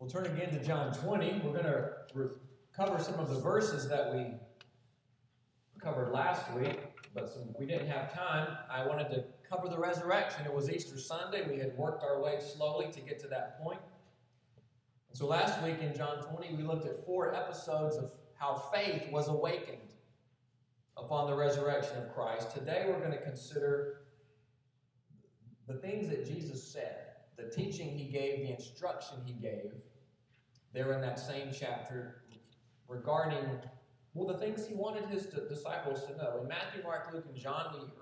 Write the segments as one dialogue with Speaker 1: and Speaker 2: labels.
Speaker 1: We'll turn again to John 20. We're going to cover some of the verses that we covered last week, but we didn't have time. I wanted to cover the resurrection. It was Easter Sunday. We had worked our way slowly to get to that point. And so last week in John 20, we looked at 4 episodes of how faith was awakened upon the resurrection of Christ. Today we're going to consider the things that Jesus said, the teaching he gave, the instruction he gave, there in that same chapter regarding, the things he wanted his disciples to know. In Matthew, Mark, Luke, and John, in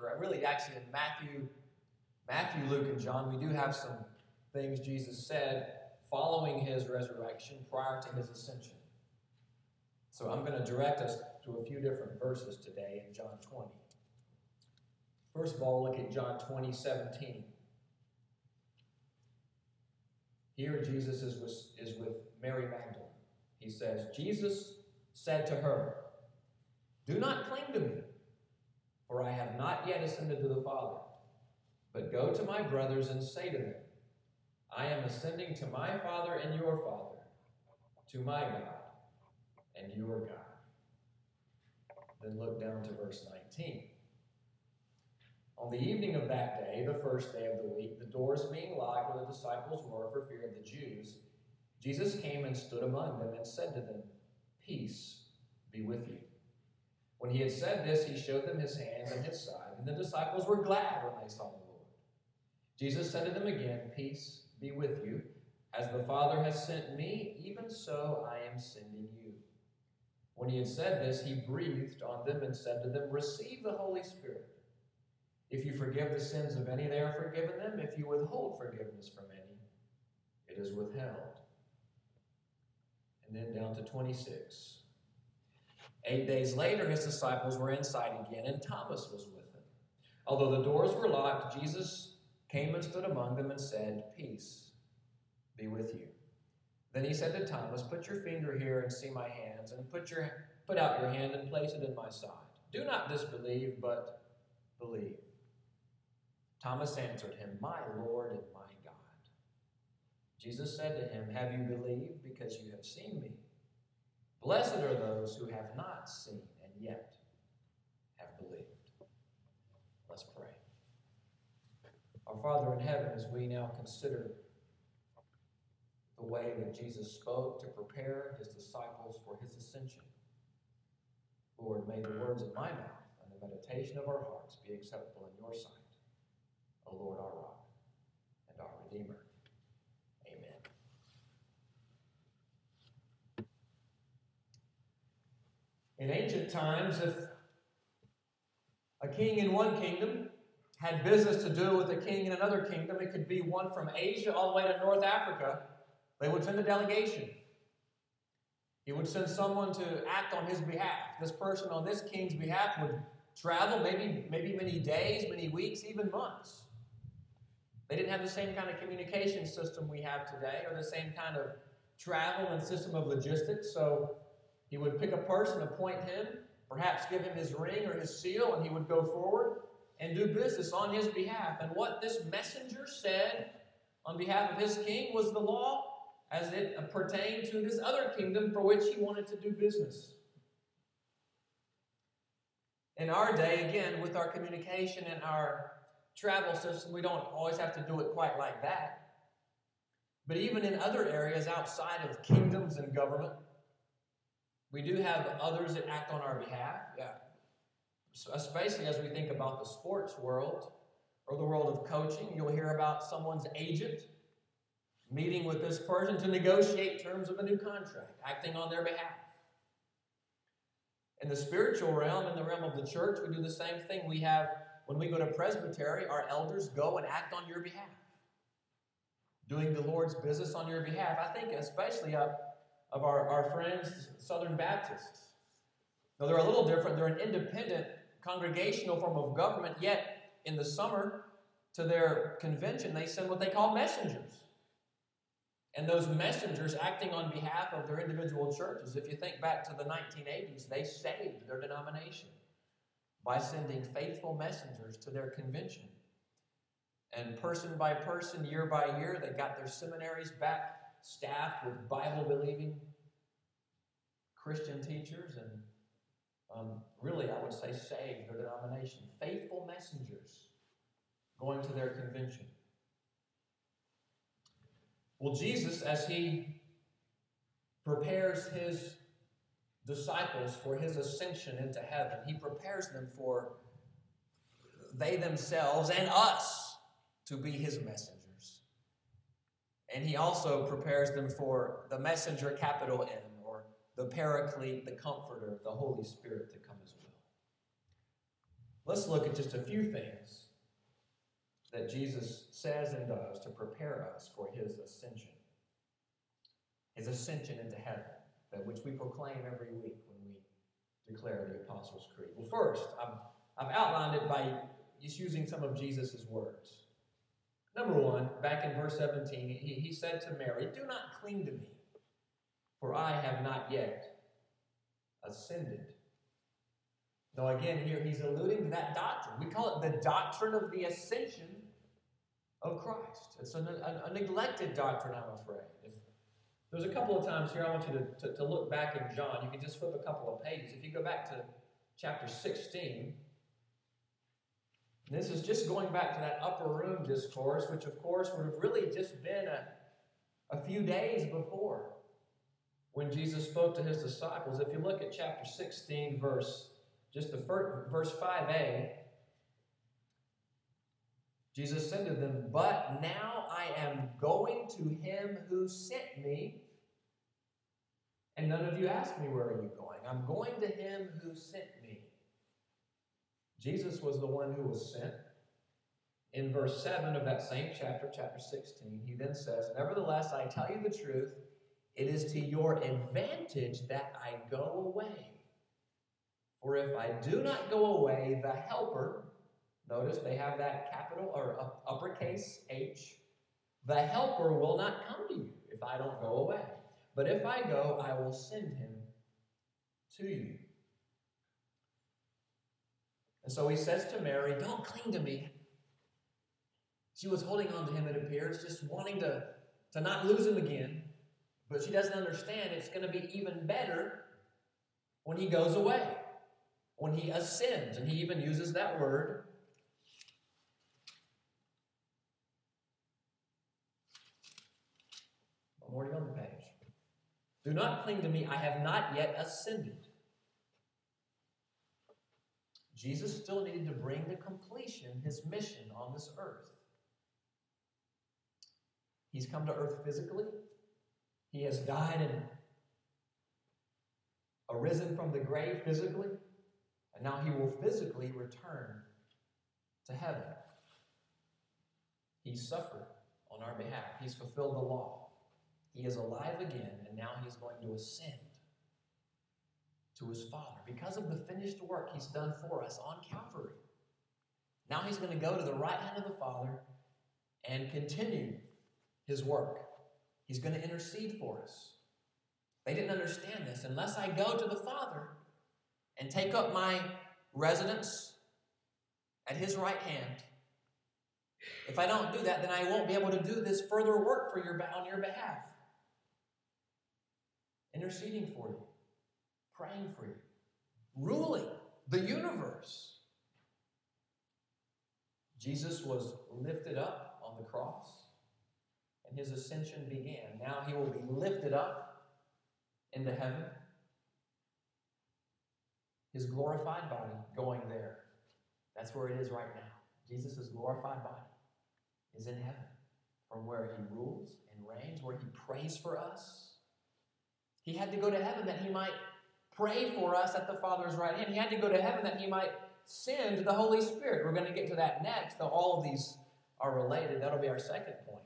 Speaker 1: Matthew, Luke, and John, we do have some things Jesus said following his resurrection prior to his ascension. So I'm going to direct us to a few different verses today in John 20. First of all, look at John 20:17. Here Jesus is with Mary Magdalene. He says, Jesus said to her, "Do not cling to me, for I have not yet ascended to the Father. But go to my brothers and say to them, I am ascending to my Father and your Father, to my God and your God." Then look down to verse 19. On the evening of that day, the first day of the week, the doors being locked where the disciples were for fear of the Jews, Jesus came and stood among them and said to them, "Peace be with you." When he had said this, he showed them his hands and his side, and the disciples were glad when they saw the Lord. Jesus said to them again, "Peace be with you. As the Father has sent me, even so I am sending you." When he had said this, he breathed on them and said to them, "Receive the Holy Spirit. If you forgive the sins of any, they are forgiven them. If you withhold forgiveness from any, it is withheld." And then down to 26. 8 days later, his disciples were inside again, and Thomas was with them. Although the doors were locked, Jesus came and stood among them and said, "Peace be with you." Then he said to Thomas, "Put your finger here and see my hands, and put out your hand and place it in my side. Do not disbelieve, but believe." Thomas answered him, "My Lord and my God." Jesus said to him, "Have you believed because you have seen me? Blessed are those who have not seen and yet have believed." Let's pray. Our Father in heaven, as we now consider the way that Jesus spoke to prepare his disciples for his ascension, Lord, may the words of my mouth and the meditation of our hearts be acceptable in your sight, O Lord, our rock and our Redeemer. Amen. In ancient times, if a king in one kingdom had business to do with a king in another kingdom, it could be one from Asia all the way to North Africa, they would send a delegation. He would send someone to act on his behalf. This person on this king's behalf would travel maybe many days, many weeks, even months. They didn't have the same kind of communication system we have today, or the same kind of travel and system of logistics. So he would pick a person, appoint him, perhaps give him his ring or his seal, and he would go forward and do business on his behalf. And what this messenger said on behalf of his king was the law as it pertained to this other kingdom for which he wanted to do business. In our day, again, with our communication and our travel system, we don't always have to do it quite like that. But even in other areas outside of kingdoms and government, we do have others that act on our behalf. Yeah. So especially as we think about the sports world or the world of coaching, you'll hear about someone's agent meeting with this person to negotiate terms of a new contract, acting on their behalf. In the spiritual realm, in the realm of the church, we do the same thing. We have, when we go to presbytery, our elders go and act on your behalf, doing the Lord's business on your behalf. I think especially of our friends, Southern Baptists. Now, they're a little different. They're an independent congregational form of government, yet in the summer to their convention, they send what they call messengers. And those messengers acting on behalf of their individual churches, if you think back to the 1980s, they saved their denomination by sending faithful messengers to their convention. And person by person, year by year, they got their seminaries back staffed with Bible-believing Christian teachers and really, I would say, saved their denomination. Faithful messengers going to their convention. Well, Jesus, as he prepares his disciples for his ascension into heaven, he prepares them for they themselves and us to be his messengers. And he also prepares them for the messenger, capital M, or the Paraclete, the Comforter, the Holy Spirit to come as well. Let's look at just a few things that Jesus says and does to prepare us for his ascension into heaven, that which we proclaim every week when we declare the Apostles' Creed. Well, first, I've outlined it by just using some of Jesus' words. Number one, back in verse 17, he said to Mary, "Do not cling to me, for I have not yet ascended." Now again, here he's alluding to that doctrine. We call it the doctrine of the ascension of Christ. It's a neglected doctrine, I'm afraid. There's a couple of times here I want you to look back in John. You can just flip a couple of pages. If you go back to chapter 16, this is just going back to that upper room discourse, which of course would have really just been a few days before when Jesus spoke to his disciples. If you look at chapter 16, verse 5a, Jesus said to them, "But now I am going to him who sent me, and none of you ask me, where are you going? I'm going to him who sent me." Jesus was the one who was sent. In verse 7 of that same chapter, chapter 16, he then says, "Nevertheless, I tell you the truth, it is to your advantage that I go away. For if I do not go away, the Helper," notice they have that capital or uppercase H, "the Helper will not come to you if I don't go away. But if I go, I will send him to you." And so he says to Mary, "Don't cling to me." She was holding on to him, it appears, just wanting to not lose him again. But she doesn't understand it's going to be even better when he goes away, when he ascends. And he even uses that word. I'm already on the page. "Do not cling to me, I have not yet ascended." Jesus still needed to bring to completion his mission on this earth. He's come to earth physically. He has died and arisen from the grave physically. And now he will physically return to heaven. He suffered on our behalf. He's fulfilled the law. He is alive again, and now he's going to ascend to his Father because of the finished work he's done for us on Calvary. Now he's going to go to the right hand of the Father and continue his work. He's going to intercede for us. They didn't understand this. Unless I go to the Father and take up my residence at his right hand, if I don't do that, then I won't be able to do this further work on your behalf. Interceding for you, praying for you, ruling the universe. Jesus was lifted up on the cross, and his ascension began. Now he will be lifted up into heaven. His glorified body going there. That's where it is right now. Jesus' glorified body is in heaven, from where he rules and reigns, where he prays for us. He had to go to heaven that he might pray for us at the Father's right hand. He had to go to heaven that he might send the Holy Spirit. We're going to get to that next, though all of these are related. That'll be our second point.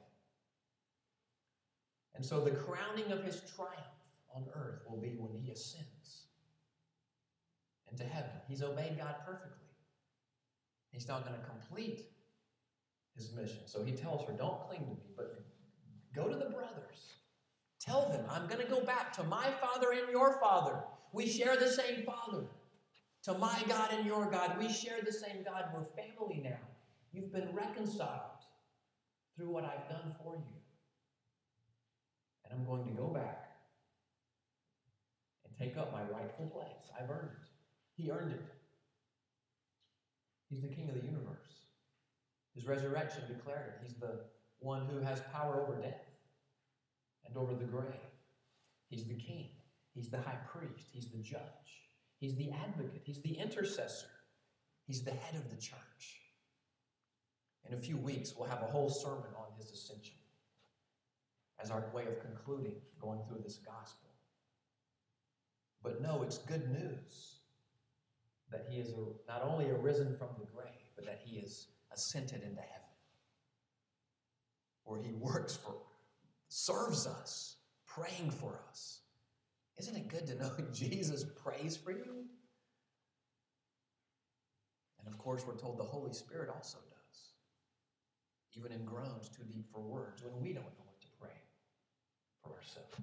Speaker 1: And so the crowning of his triumph on earth will be when he ascends into heaven. He's obeyed God perfectly. He's now going to complete his mission. So he tells her, "Don't cling to me, but go to the brothers. Tell them, I'm going to go back to my Father and your Father. We share the same Father. To my God and your God, we share the same God. We're family now. You've been reconciled through what I've done for you." And I'm going to go back and take up my rightful place. I've earned it. He earned it. He's the King of the universe. His resurrection declared it. He's the one who has power over death and over the grave. He's the king. He's the high priest. He's the judge. He's the advocate. He's the intercessor. He's the head of the church. In a few weeks, we'll have a whole sermon on his ascension as our way of concluding going through this gospel. But no, it's good news that he is not only arisen from the grave, but that he is ascended into heaven, where he works for, serves us, praying for us. Isn't it good to know Jesus prays for you? And of course, we're told the Holy Spirit also does, even in groans too deep for words, when we don't know what to pray for ourselves.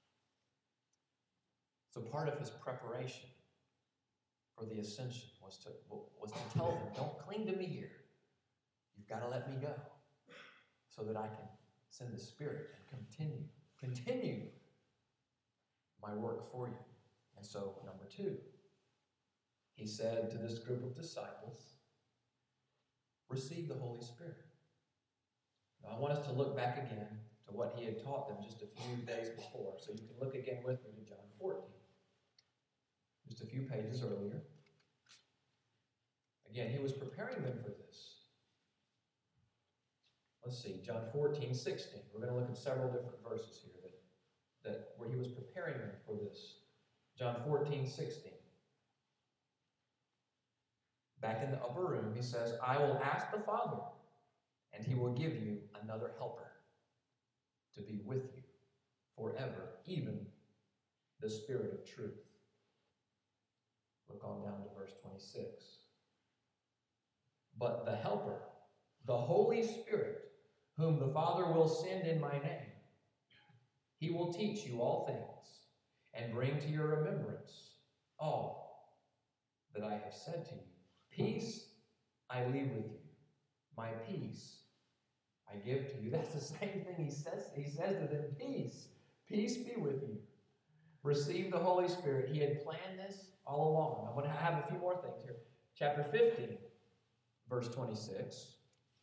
Speaker 1: So part of his preparation for the ascension was to tell them, don't cling to me here. You've got to let me go so that I can send the Spirit and continue my work for you. And so, number 2, he said to this group of disciples, receive the Holy Spirit. Now, I want us to look back again to what he had taught them just a few days before. So you can look again with me to John 14. Just a few pages earlier. Again, he was preparing them for this. Let's see, John 14:16. We're going to look at several different verses here that where he was preparing them for this. John 14:16. Back in the upper room, he says, I will ask the Father, and he will give you another helper to be with you forever, even the Spirit of truth. Look on down to verse 26. But the helper, the Holy Spirit, whom the Father will send in my name, he will teach you all things and bring to your remembrance all that I have said to you. Peace I leave with you. My peace I give to you. That's the same thing he says. He says to them, peace. Peace be with you. Receive the Holy Spirit. He had planned this all along. I'm going to have a few more things here. Chapter 15, verse 26.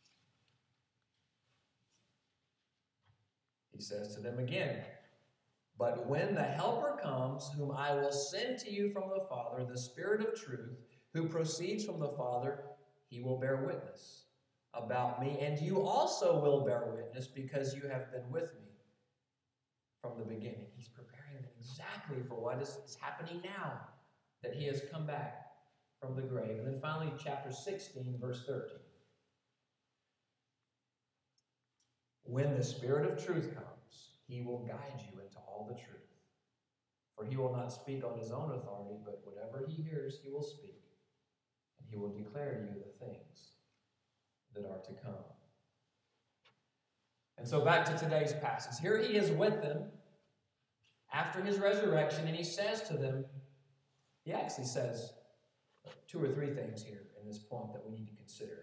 Speaker 1: He says to them again, but when the Helper comes, whom I will send to you from the Father, the Spirit of truth, who proceeds from the Father, he will bear witness about me, and you also will bear witness because you have been with me from the beginning. He's preparing them exactly for what is happening now, that he has come back from the grave. And then finally, chapter 16, verse 13. When the Spirit of truth comes, he will guide you into all the truth. For he will not speak on his own authority, but whatever he hears, he will speak. And he will declare to you the things that are to come. And so back to today's passage. Here he is with them after his resurrection, and he says to them, he actually says 2 or 3 things here in this point that we need to consider.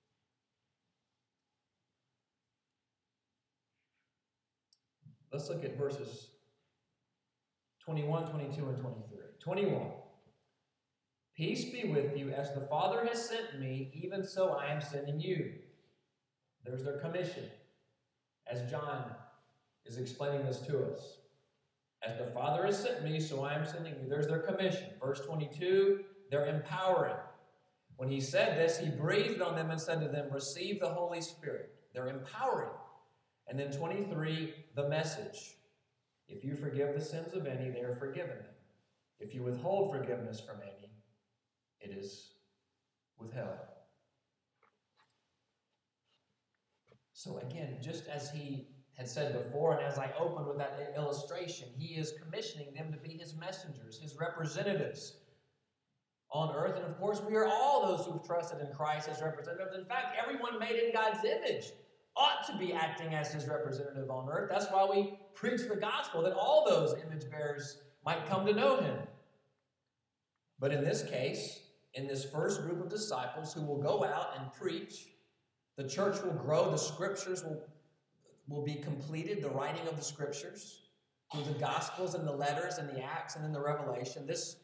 Speaker 1: Let's look at verses 21, 22, and 23. 21. Peace be with you. As the Father has sent me, even so I am sending you. There's their commission. As John is explaining this to us. As the Father has sent me, so I am sending you. There's their commission. Verse 22, they're empowering. When he said this, he breathed on them and said to them, receive the Holy Spirit. They're empowering. And then 23, the message. If you forgive the sins of any, they are forgiven them. If you withhold forgiveness from any, it is withheld. So again, just as he had said before, and as I opened with that illustration, he is commissioning them to be his messengers, his representatives on earth. And of course, we are all those who've trusted in Christ as representatives. In fact, everyone made in God's image ought to be acting as his representative on earth. That's why we preach the gospel, that all those image bearers might come to know him. But in this case, in this first group of disciples who will go out and preach, the church will grow, the scriptures will be completed, the writing of the Scriptures, through the Gospels and the letters and the Acts and then the Revelation.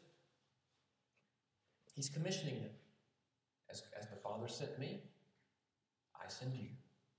Speaker 1: He's commissioning them. As the Father sent me, I send you.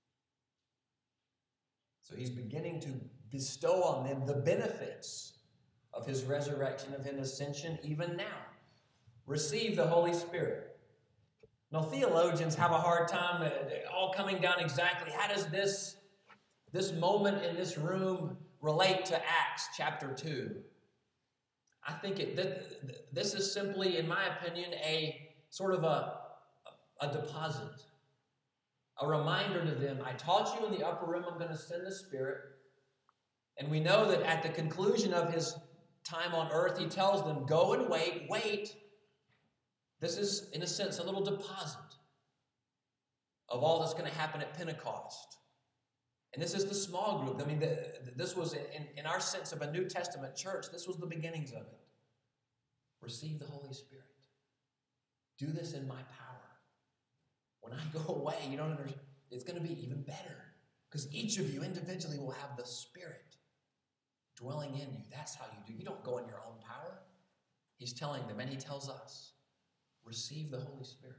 Speaker 1: So he's beginning to bestow on them the benefits of his resurrection, of his ascension, even now. Receive the Holy Spirit. Now, theologians have a hard time all coming down exactly. How does this moment in this room relate to Acts chapter 2? I think this is simply, in my opinion, a sort of a deposit, a reminder to them. I taught you in the upper room, I'm going to send the Spirit. And we know that at the conclusion of his time on earth, he tells them, go and wait. This is, in a sense, a little deposit of all that's going to happen at Pentecost. And this is the small group. I mean, this was, in our sense of a New Testament church, this was the beginnings of it. Receive the Holy Spirit. Do this in my power. When I go away, you don't understand, it's going to be even better. Because each of you individually will have the Spirit dwelling in you. That's how you do. You don't go in your own power. He's telling them, and he tells us, receive the Holy Spirit.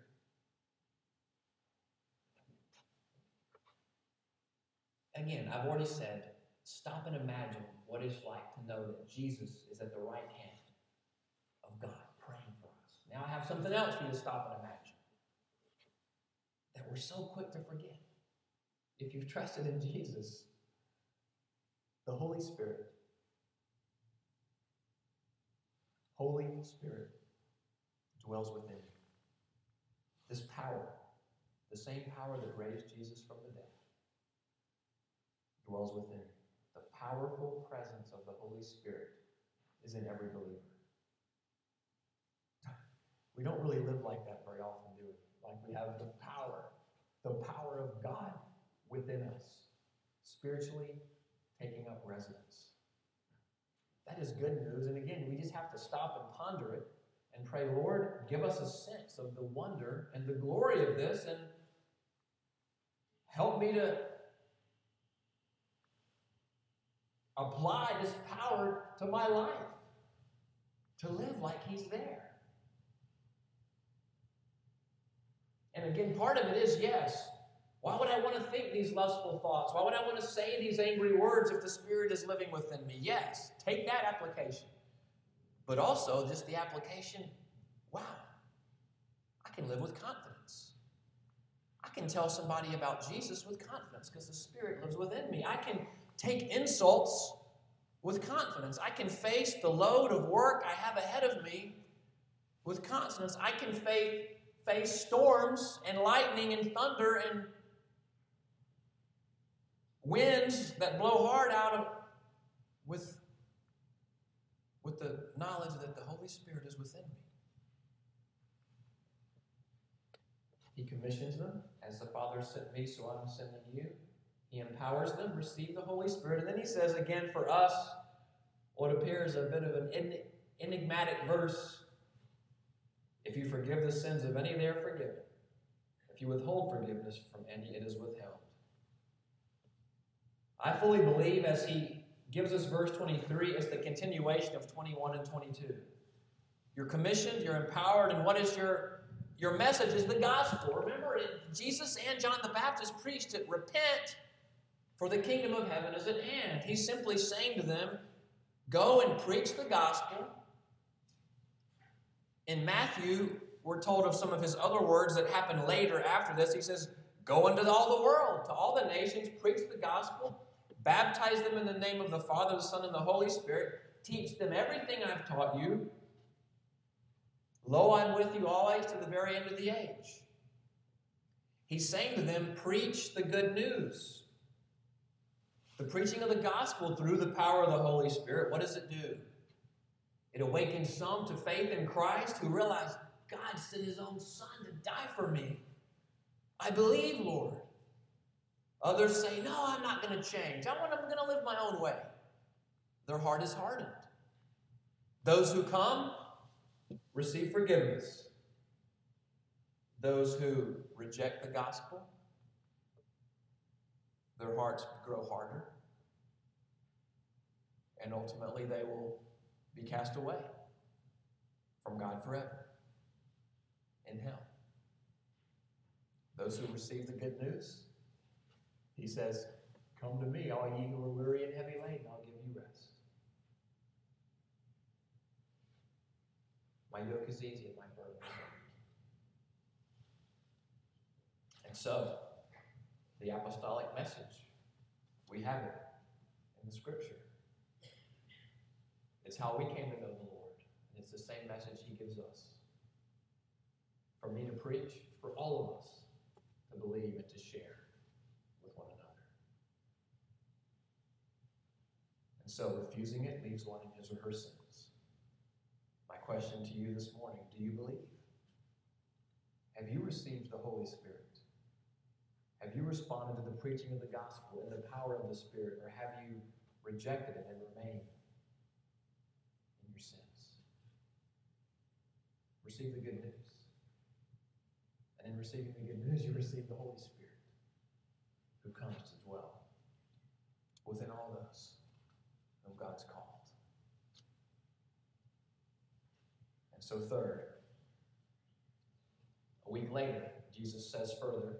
Speaker 1: Again, I've already said, stop and imagine what it's like to know that Jesus is at the right hand of God praying for us. Now I have something else for you to stop and imagine. That we're so quick to forget. If you've trusted in Jesus, the Holy Spirit, dwells within you. This power, the same power that raised Jesus from the dead, dwells within you. The powerful presence of the Holy Spirit is in every believer. We don't really live like that very often, do we? Like we have the power of God within us, spiritually taking up residence. That is good news. And again, we just have to stop and ponder it and pray, Lord, give us a sense of the wonder and the glory of this, and help me to apply this power to my life, to live like he's there. And again, part of it is, yes, why would I want to think these lustful thoughts? Why would I want to say these angry words if the Spirit is living within me? Yes, take that application. But also just the application, wow, I can live with confidence. I can tell somebody about Jesus with confidence because the Spirit lives within me. I can take insults with confidence. I can face the load of work I have ahead of me with confidence. I can face storms and lightning and thunder and winds that blow hard with the knowledge that the Holy Spirit is within me. He commissions them. As the Father sent me, so I'm sending you. He empowers them, receive the Holy Spirit. And then he says again for us, what appears a bit of an enigmatic verse, if you forgive the sins of any, they are forgiven. If you withhold forgiveness from any, it is withheld. I fully believe, as he gives us verse 23, it's the continuation of 21 and 22. You're commissioned, you're empowered, and what is your message is the gospel. Remember, Jesus and John the Baptist preached it, repent, for the kingdom of heaven is at hand. He's simply saying to them, go and preach the gospel. In Matthew, we're told of some of his other words that happen later after this. He says, go into all the world, to all the nations, preach the gospel, baptize them in the name of the Father, the Son, and the Holy Spirit, teach them everything I've taught you. Lo, I'm with you always to the very end of the age. He's saying to them, preach the good news. The preaching of the gospel through the power of the Holy Spirit, what does it do? It awakens some to faith in Christ who realize God sent his own Son to die for me. I believe, Lord. Others say, no, I'm not going to change. I'm going to live my own way. Their heart is hardened. Those who come receive forgiveness. Those who reject the gospel, their hearts grow harder, and ultimately they will be cast away from God forever in hell. Those who receive the good news, he says, "Come to me, all ye who are weary and heavy laden, I'll give you rest. My yoke is easy and my burden is light." And so, the apostolic message, we have it in the Scripture. It's how we came to know the Lord. And it's the same message he gives us. For me to preach, for all of us to believe and to share with one another. And so refusing it leaves one in his or her sins. My question to you this morning, do you believe? Have you received the Holy Spirit? Have you responded to the preaching of the gospel in the power of the Spirit, or have you rejected it and remained in your sins? Receive the good news. And in receiving the good news, you receive the Holy Spirit, who comes to dwell within all those whom God's called. And so third, a week later, Jesus says further,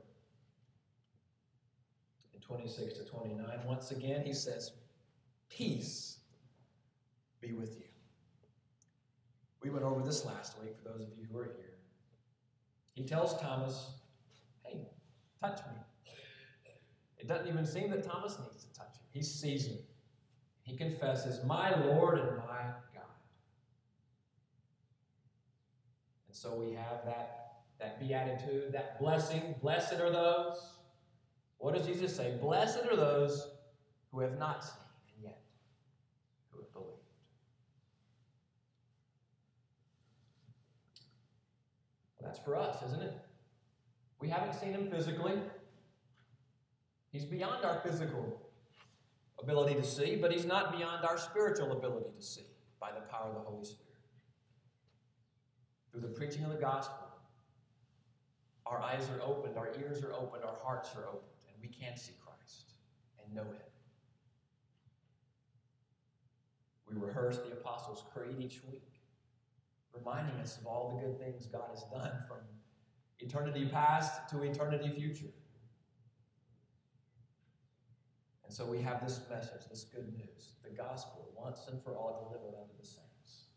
Speaker 1: in 26 to 29, once again, he says, "Peace be with you." We went over this last week, for those of you who are here. He tells Thomas, "Hey, touch me." It doesn't even seem that Thomas needs to touch him. He sees him. He confesses, "My Lord and my God." And so we have that beatitude, that blessing. Blessed are those. What does Jesus say? Blessed are those who have not seen and yet who have believed. Well, that's for us, isn't it? We haven't seen him physically. He's beyond our physical ability to see, but he's not beyond our spiritual ability to see by the power of the Holy Spirit. Through the preaching of the gospel, our eyes are opened, our ears are opened, our hearts are opened, and we can see Christ and know him. We rehearse the Apostles' Creed each week, reminding us of all the good things God has done from eternity past to eternity future. And so we have this message, this good news, the gospel, once and for all delivered unto the saints.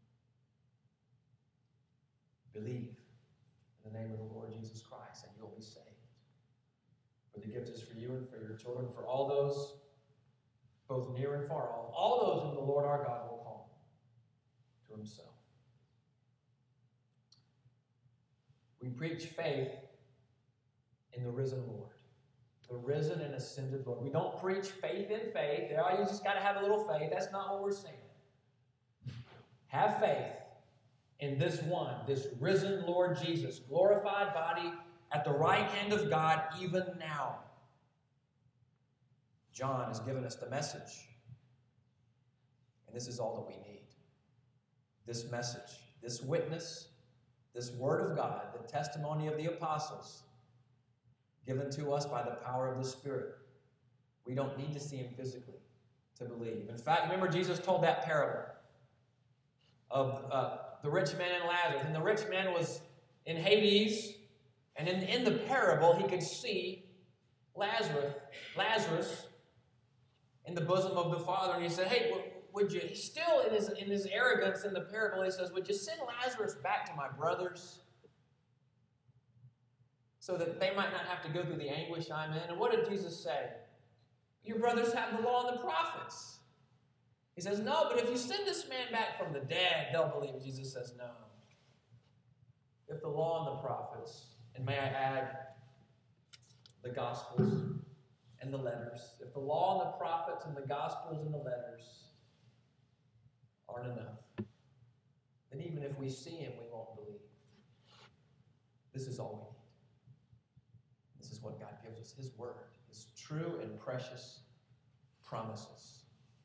Speaker 1: Believe in the name of the Lord Jesus Christ, and you'll be saved. For the gift is for you and for your children, for all those, both near and far off, all those whom the Lord our God will call to himself. We preach faith in the risen Lord. The risen and ascended Lord. We don't preach faith in faith. You just got to have a little faith. That's not what we're saying. Have faith in this one, this risen Lord Jesus, glorified body at the right hand of God even now. John has given us the message. And this is all that we need. This message, this witness, this word of God, the testimony of the apostles, given to us by the power of the Spirit. We don't need to see him physically to believe. In fact, remember Jesus told that parable of the rich man and Lazarus. And the rich man was in Hades, and in the parable, he could see Lazarus in the bosom of the Father. And he said, "Hey, would you," still in his arrogance in the parable, he says, "Would you send Lazarus back to my brothers so that they might not have to go through the anguish I'm in?" And what did Jesus say? "Your brothers have the law and the prophets." He says, "No, but if you send this man back from the dead, they'll believe." Jesus says, "No. If the law and the prophets," and may I add, the Gospels and the letters, if the law and the prophets and the Gospels and the letters aren't enough, then even if we see him, we won't believe. This is all we need. This is what God gives us, his word, his true and precious promises.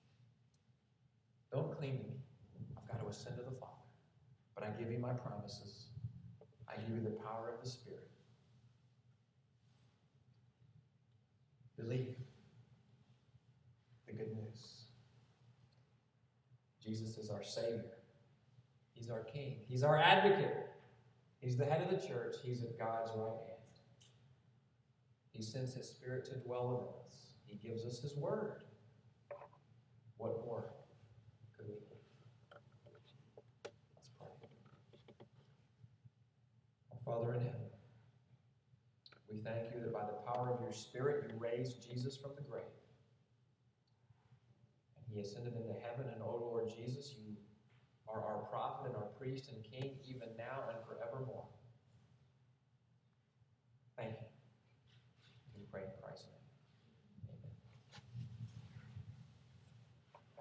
Speaker 1: Don't cling to me. I've got to ascend to the Father. But I give you my promises. I give you the power of the Spirit. Believe Jesus is our Savior. He's our King. He's our advocate. He's the head of the church. He's at God's right hand. He sends His Spirit to dwell within us. He gives us His Word. What more could we need? Let's pray. Our Father in heaven, we thank you that by the power of your Spirit you raised Jesus from the grave. And He ascended into heaven, and, O Lord Jesus, you are our prophet and our priest and king even now and forever.